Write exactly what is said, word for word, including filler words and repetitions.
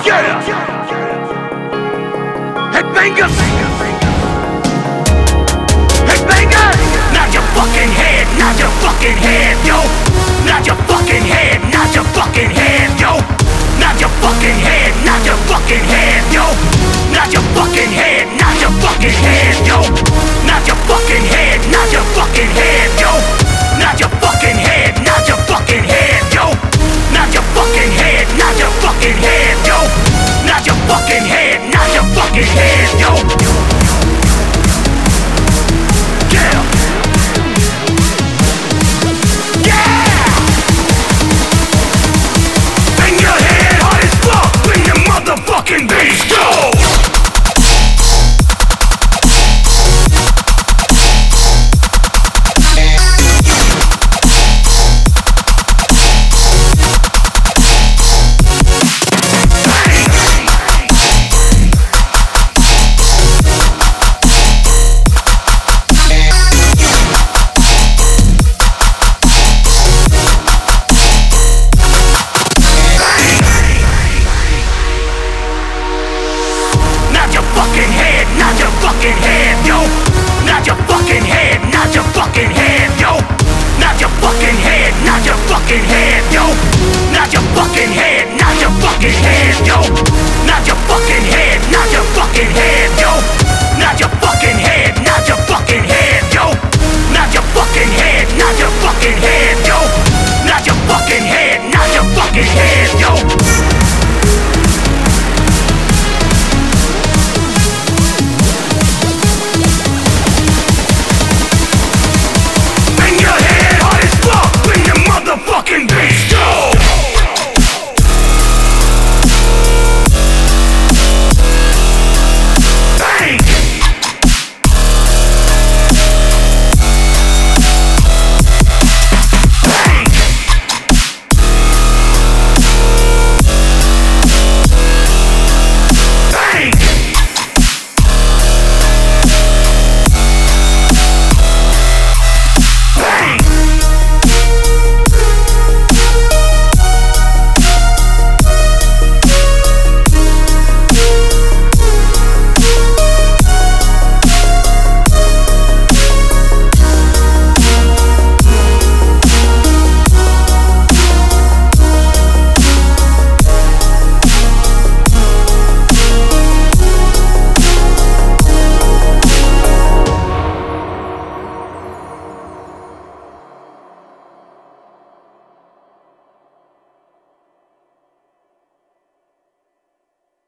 Yeah. Headbangers. Headbangers. Nod your fucking head, nod your fucking head, yo. Nod your fucking head, nod your fucking head, yo. Nod your fucking head, nod your fucking head, yo. Nod your fucking head, nod your fucking head, yo. Nod your fucking head, nod your fucking head, yo.